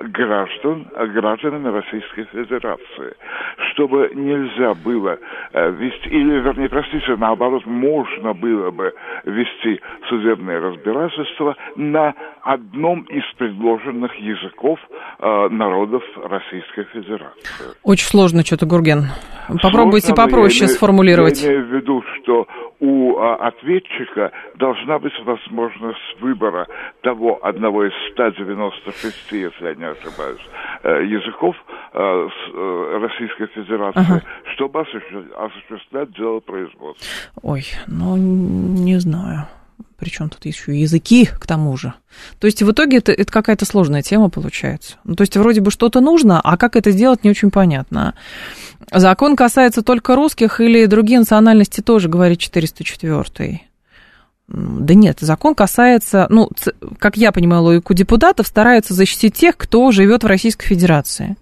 гражданами Российской Федерации, чтобы нельзя было вести, или, вернее, простите, наоборот, можно было бы вести судебное разбирательство на одном из предложенных языков народов Российской Федерации. Очень сложно что-то, Гурген. Попробуйте попроще сформулировать. Я имею в виду, что у ответчика должна быть возможность выбора того одного из 196, если я не ошибаюсь, языков Российской Федерации, чтобы осуществлять дело производства. Ой, ну, не знаю. Причем тут еще языки, к тому же. То есть в итоге это какая-то сложная тема получается. Ну, то есть вроде бы что-то нужно, а как это сделать, не очень понятно. Закон касается только русских или другие национальности тоже, говорит 404-й. Да нет, закон касается, ну, как я понимаю, логику депутатов, стараются защитить тех, кто живет в Российской Федерации.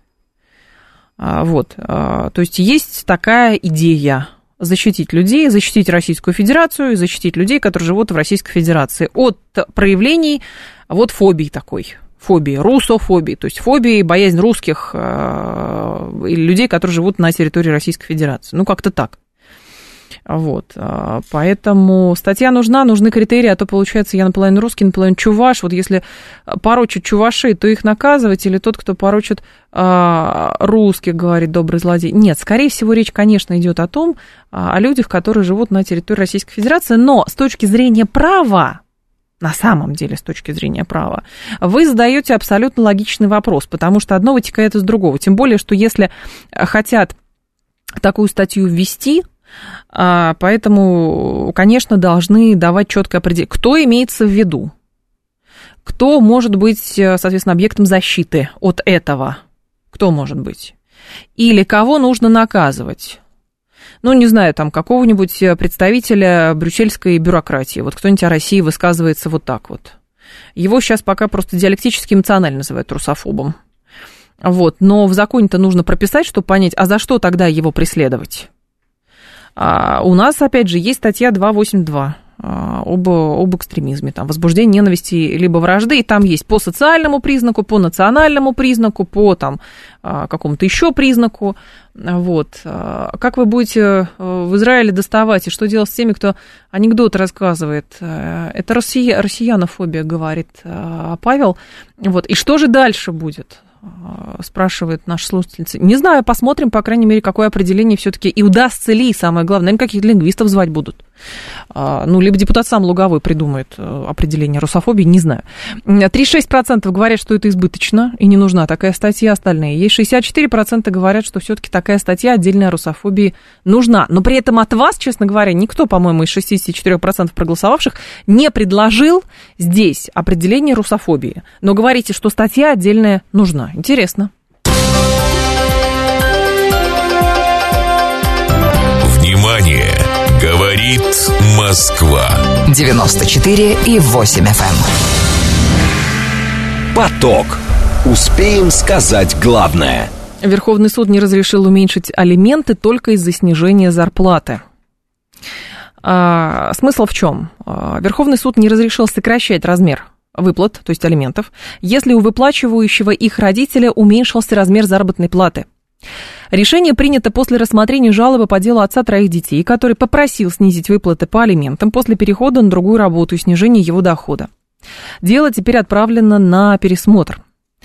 Вот, то есть такая идея. Защитить людей, защитить Российскую Федерацию и защитить людей, которые живут в Российской Федерации от проявлений вот фобии такой, фобии, русофобии, то есть фобии, боязнь русских или людей, которые живут на территории Российской Федерации. Ну, как-то так. Вот, поэтому статья нужна, нужны критерии, а то, получается, я наполовину русский, наполовину чуваш. Вот если порочат чувашей, то их наказывать, или тот, кто порочит русских, говорит добрый злодей. Нет, скорее всего, речь, конечно, идет о том, о людях, которые живут на территории Российской Федерации, но с точки зрения права, на самом деле, с точки зрения права, вы задаете абсолютно логичный вопрос, потому что одно вытекает из другого. Тем более, что если хотят такую статью ввести, поэтому, конечно, должны давать четкое определение, кто имеется в виду, кто может быть, соответственно, объектом защиты от этого, кто может быть, или кого нужно наказывать. Ну, не знаю, там, какого-нибудь представителя брюссельской бюрократии, вот кто-нибудь о России высказывается вот так вот. Его сейчас пока просто диалектически эмоционально называют русофобом. Вот, но в законе-то нужно прописать, чтобы понять, а за что тогда его преследовать? У нас, опять же, есть статья 282 об экстремизме, там, возбуждение ненависти либо вражды, и там есть по социальному признаку, по национальному признаку, по там, какому-то еще признаку. Вот. Как вы будете в Израиле доставать, и что делать с теми, кто анекдот рассказывает? Это россиянофобия, говорит Павел. Вот. И что же дальше будет? Спрашивает наш слушательница. Не знаю, посмотрим, по крайней мере, какое определение все-таки и удастся ли, самое главное, наверное, каких-то лингвистов звать будут. Ну, либо депутат сам Луговой придумает определение русофобии, не знаю. 36% говорят, что это избыточно и не нужна такая статья, остальные есть. 64% говорят, что все-таки такая статья отдельная о русофобии нужна. Но при этом от вас, честно говоря, никто, по-моему, из 64% проголосовавших не предложил здесь определение русофобии. Но говорите, что статья отдельная нужна. Интересно. Внимание! Говорит Москва. 94,8 FM. Поток. Успеем сказать главное. Верховный суд не разрешил уменьшить алименты только из-за снижения зарплаты. Смысл в чем? Верховный суд не разрешил сокращать размер выплат, то есть алиментов, если у выплачивающего их родителя уменьшился размер заработной платы. Решение принято после рассмотрения жалобы по делу отца 3 детей, который попросил снизить выплаты по алиментам после перехода на другую работу и снижения его дохода. Дело теперь отправлено на пересмотр.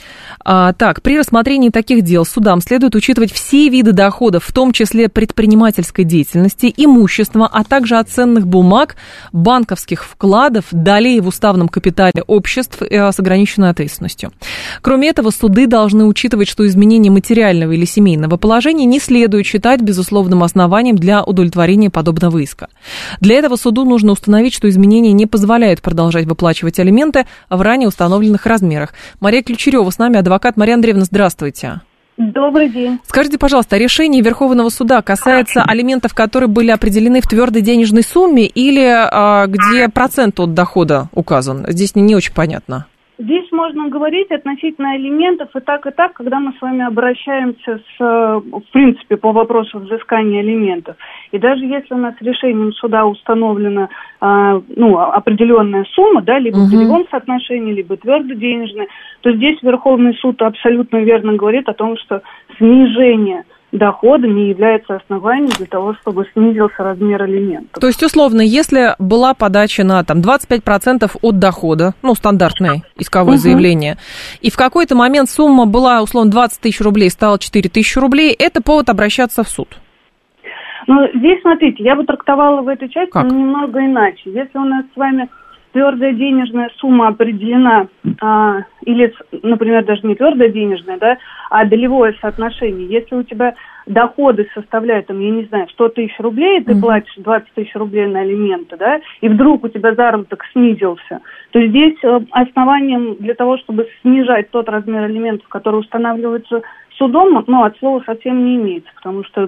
При рассмотрении таких дел судам следует учитывать все виды доходов, в том числе предпринимательской деятельности, имущества, а также от ценных бумаг, банковских вкладов, долей в уставном капитале обществ с ограниченной ответственностью. Кроме этого, суды должны учитывать, что изменение материального или семейного положения не следует считать безусловным основанием для удовлетворения подобного иска. Для этого суду нужно установить, что изменение не позволяет продолжать выплачивать алименты в ранее установленных размерах. Мария Ключерева с нами, адвокат. Мария Андреевна, здравствуйте. Добрый день. Скажите, пожалуйста, решение Верховного суда касается алиментов, которые были определены в твердой денежной сумме, или где процент от дохода указан? Здесь не очень понятно. Здесь можно говорить относительно алиментов и так, когда мы с вами обращаемся в принципе, по вопросу взыскания алиментов. И даже если у нас решением суда установлена определенная сумма, да, либо в долевом соотношении, либо твердоденежная, то здесь Верховный суд абсолютно верно говорит о том, что снижение дохода не является основанием для того, чтобы снизился размер алиментов. То есть, условно, если была подача на 25% от дохода, стандартное исковое заявление, и в какой-то момент сумма была, условно, 20 тысяч рублей, стала 4 тысячи рублей, это повод обращаться в суд? Здесь, смотрите, я бы трактовала в этой части немного иначе. Если у нас с вами твердая денежная сумма определена, или, например, даже не твердая денежная, да, а долевое соотношение. Если у тебя доходы составляют, 100 тысяч рублей, и ты платишь 20 тысяч рублей на алименты, да, и вдруг у тебя заработок снизился, то здесь основанием для того, чтобы снижать тот размер алиментов, который устанавливается судом, от слова совсем не имеется, потому что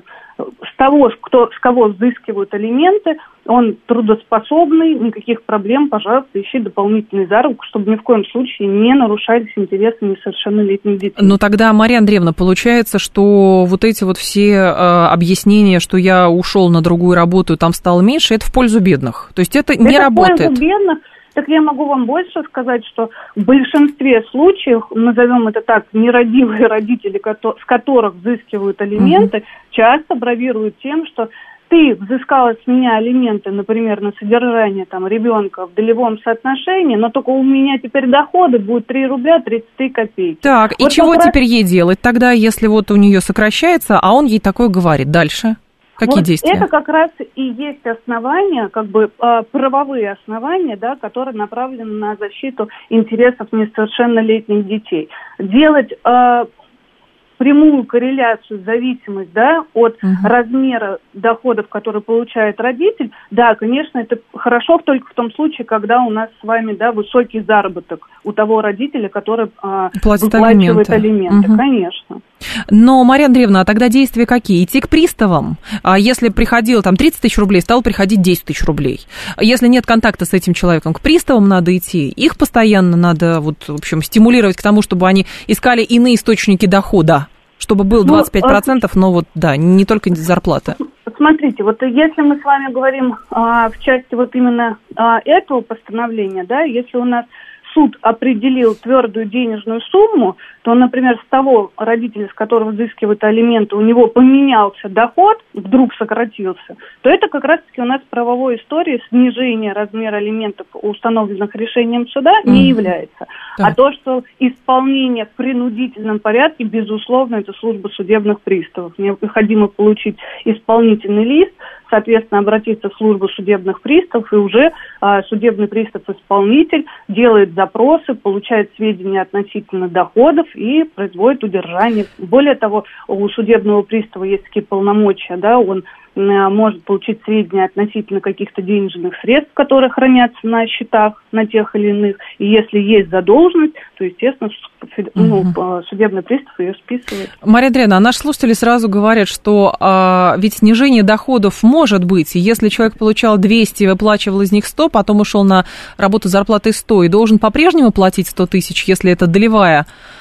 с кого взыскивают алименты, он трудоспособный, никаких проблем, пожалуйста, ищи дополнительный заработок, чтобы ни в коем случае не нарушались интересы несовершеннолетних детей. Тогда, Мария Андреевна, получается, что вот эти все объяснения, что я ушел на другую работу и там стало меньше, это в пользу бедных. То есть это не работает. В пользу бедных. Так я могу вам больше сказать, что в большинстве случаев, назовем это так, нерадивые родители, с которых взыскивают алименты, часто бравируют тем, что ты взыскала с меня алименты, например, на содержание ребенка в долевом соотношении, но только у меня теперь доходы будут 3 рубля 33 копейки. Так, и чего теперь ей делать тогда, если у нее сокращается, а он ей такое говорит дальше? Какие действия? Это как раз и есть основания, правовые основания, да, которые направлены на защиту интересов несовершеннолетних детей. Делать прямую корреляцию, зависимость, да, от размера доходов, которые получает родитель, да, конечно, это хорошо только в том случае, когда у нас с вами, да, высокий заработок у того родителя, который выплачивает алименты, конечно. Но, Мария Андреевна, а тогда действия какие? Идти к приставам? А если приходило 30 тысяч рублей, стало приходить 10 тысяч рублей. Если нет контакта с этим человеком, к приставам надо идти. Их постоянно надо, стимулировать к тому, чтобы они искали иные источники дохода, чтобы был 25%, но не только зарплата. Смотрите, если мы с вами говорим в части именно этого постановления, да, если у нас суд определил твердую денежную сумму, то, например, с того родителя, с которого взыскивают алименты, у него поменялся доход, вдруг сократился, то это как раз-таки у нас в правовой истории снижение размера алиментов, установленных решением суда, не является. А то, что исполнение в принудительном порядке, безусловно, это служба судебных приставов. Необходимо получить исполнительный лист, соответственно, обратиться в службу судебных приставов, и уже судебный пристав-исполнитель делает запросы, получает сведения относительно доходов и производит удержание. Более того, у судебного пристава есть такие полномочия, да, он может получить сведения относительно каких-то денежных средств, которые хранятся на счетах, на тех или иных. И если есть задолженность, то, естественно, судебный пристав ее списывает. Мария Андреевна, наши слушатели сразу говорят, что ведь снижение доходов может быть. Если человек получал 200, выплачивал из них 100, потом ушел на работу с зарплатой 100 и должен по-прежнему платить 100 тысяч, если это долевое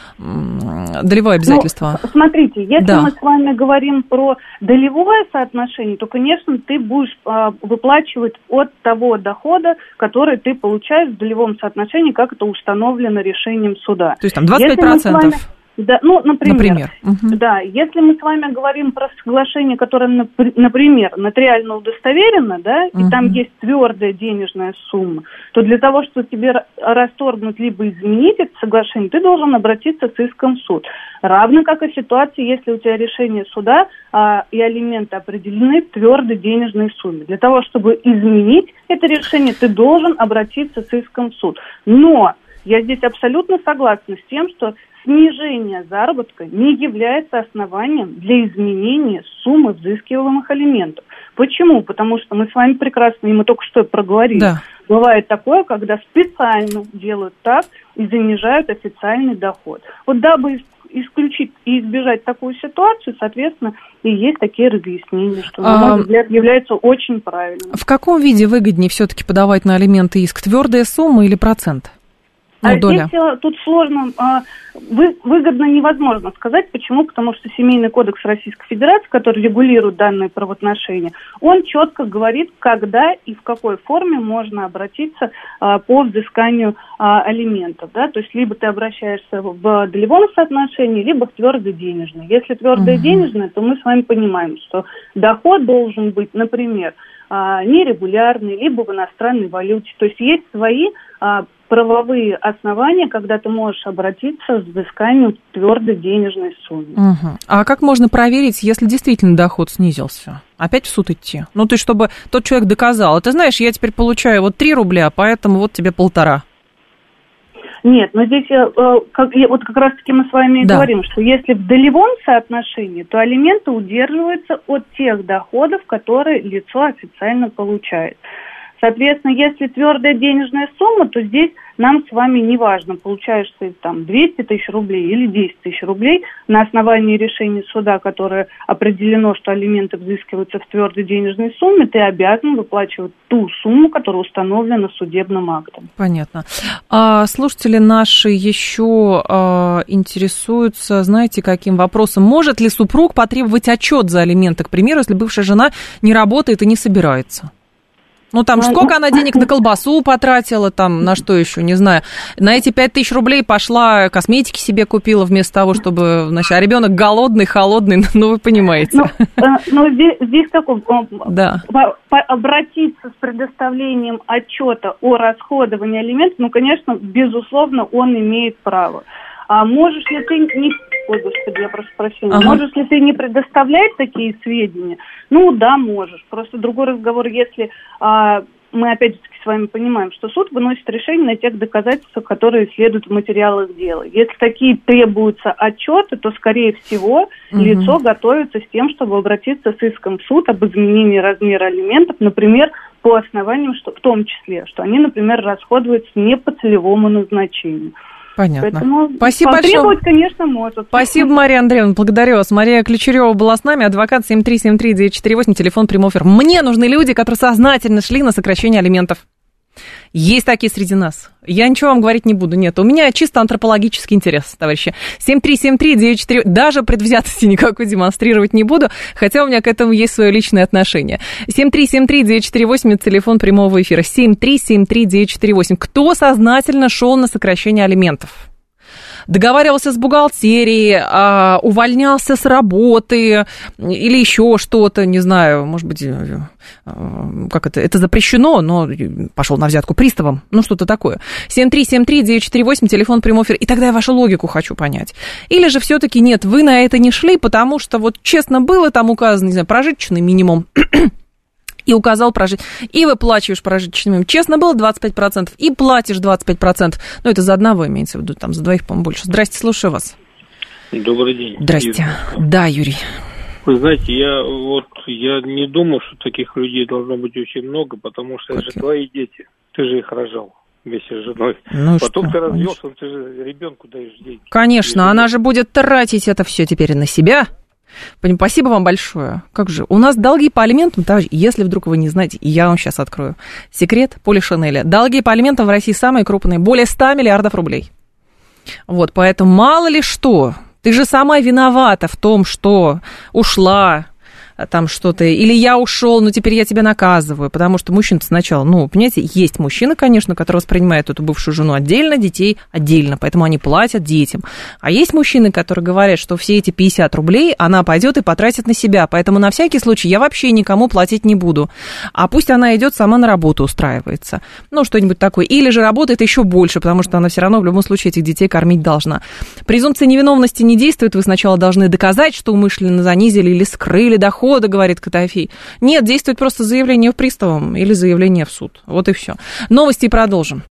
обязательство. Смотрите, если мы с вами говорим про долевое соотношение, то, конечно, ты будешь выплачивать от того дохода, который ты получаешь в долевом соотношении, как это установлено решением суда. То есть 25%? Да, ну, например. Да, если мы с вами говорим про соглашение, которое, например, нотариально удостоверено, да, и там есть твердая денежная сумма, то для того, чтобы тебе расторгнуть либо изменить это соглашение, ты должен обратиться с иском в суд. Равно как и ситуация, если у тебя решение суда и алименты определены в твердой денежной сумме. Для того, чтобы изменить это решение, ты должен обратиться с иском в суд. Но я здесь абсолютно согласна с тем, что снижение заработка не является основанием для изменения суммы взыскиваемых алиментов. Почему? Потому что мы с вами прекрасно, и мы только что проговорили, бывает такое, когда специально делают так и занижают официальный доход. Вот дабы исключить и избежать такую ситуацию, соответственно, и есть такие разъяснения, что, на мой взгляд, является очень правильным. В каком виде выгоднее все-таки подавать на алименты иск? Твердая сумма или процент? Здесь тут сложно, выгодно невозможно сказать. Почему? Потому что Семейный кодекс Российской Федерации, который регулирует данные правоотношения, он четко говорит, когда и в какой форме можно обратиться по взысканию алиментов. Да? То есть либо ты обращаешься в долевом соотношении, либо в твердой денежной. Если твердая денежная, то мы с вами понимаем, что доход должен быть, например, нерегулярный, либо в иностранной валюте. То есть есть свои правовые основания, когда ты можешь обратиться с взысканием в твердой денежной сумме. А как можно проверить, если действительно доход снизился? Опять в суд идти? Ну, то есть, чтобы тот человек доказал. Ты знаешь, я теперь получаю вот 3 рубля, поэтому вот тебе 1,5. Нет, но здесь как раз-таки мы с вами и говорим, что если в долевом соотношении, то алименты удерживаются от тех доходов, которые лицо официально получает. Соответственно, если твердая денежная сумма, то здесь нам с вами не важно, получаешь ты там 200 тысяч рублей или 10 тысяч рублей на основании решения суда, которое определено, что алименты взыскиваются в твердой денежной сумме, ты обязан выплачивать ту сумму, которая установлена судебным актом. Понятно. Слушатели наши еще интересуются, знаете, каким вопросом? Может ли супруг потребовать отчет за алименты, к примеру, если бывшая жена не работает и не собирается? Ну, там, сколько она денег на колбасу потратила, там, на что еще, не знаю. На эти 5 тысяч рублей пошла, косметики себе купила вместо того, чтобы, значит, а ребенок голодный, холодный, ну, вы понимаете. Ну, здесь такое, обратиться с предоставлением отчета о расходовании алиментов, ну, конечно, безусловно, он имеет право. А можешь ли ты не... Ой, господи, я прошу прощения. Можешь ли ты не предоставлять такие сведения? Ну, да, можешь. Просто другой разговор, если мы, опять же, с вами понимаем, что суд выносит решение на тех доказательствах, которые следуют в материалах дела. Если такие требуются отчеты, то, скорее всего, лицо готовится с тем, чтобы обратиться с иском в суд об изменении размера алиментов, например, по основаниям, что, в том числе, что они, например, расходуются не по целевому назначению. Понятно. Поэтому спасибо большое. Конечно, может. Спасибо, Мария Андреевна, благодарю вас. Мария Ключерева была с нами, адвокат 7373948, телефон прямой эфир. Мне нужны люди, которые сознательно шли на сокращение алиментов. Есть такие среди нас. Я ничего вам говорить не буду. Нет, у меня чисто антропологический интерес, товарищи. 7373948. Даже предвзятости никакой демонстрировать не буду, хотя у меня к этому есть свое личное отношение. 7373948, телефон прямого эфира. 7373948. Кто сознательно шел на сокращение алиментов? Договаривался с бухгалтерией, увольнялся с работы или еще что-то, не знаю, может быть, как это запрещено, но пошел на взятку приставом, ну что-то такое. 7373948, телефон прямой эфир, и тогда я вашу логику хочу понять. Или же все-таки нет, вы на это не шли, потому что вот честно было, там указано, не знаю, прожиточный минимум, и указал прожить, и выплачиваешь прожиточный минимум. Честно было 25%, и платишь 25%. Ну, это за одного имеется в виду, там за двоих, по-моему, больше. Здрасте, слушаю вас. Добрый день. Здрасте. Да, Юрий. Вы знаете, я не думаю, что таких людей должно быть очень много, потому что это же твои дети. Ты же их рожал вместе с женой. Ну потом ты развелся, ты же ребенку даешь деньги. Конечно, она же будет тратить это все теперь на себя. Спасибо вам большое. Как же? У нас долги по алиментам, товарищи, если вдруг вы не знаете, я вам сейчас открою секрет Поли Шинеля. Долги по алиментам в России самые крупные, более 100 миллиардов рублей. Вот, поэтому мало ли что, ты же сама виновата в том, что ушла, там что-то, или я ушел, но теперь я тебя наказываю, потому что мужчина сначала, понимаете, есть мужчина, конечно, который воспринимает эту бывшую жену отдельно, детей отдельно, поэтому они платят детям. А есть мужчины, которые говорят, что все эти 50 рублей она пойдет и потратит на себя, поэтому на всякий случай я вообще никому платить не буду. А пусть она идет сама на работу устраивается. Что-нибудь такое. Или же работает еще больше, потому что она все равно в любом случае этих детей кормить должна. Презумпция невиновности не действует, вы сначала должны доказать, что умышленно занизили или скрыли доходы, говорит Котофей. Нет, действует просто заявление в приставом или заявление в суд. Вот и все. Новости продолжим.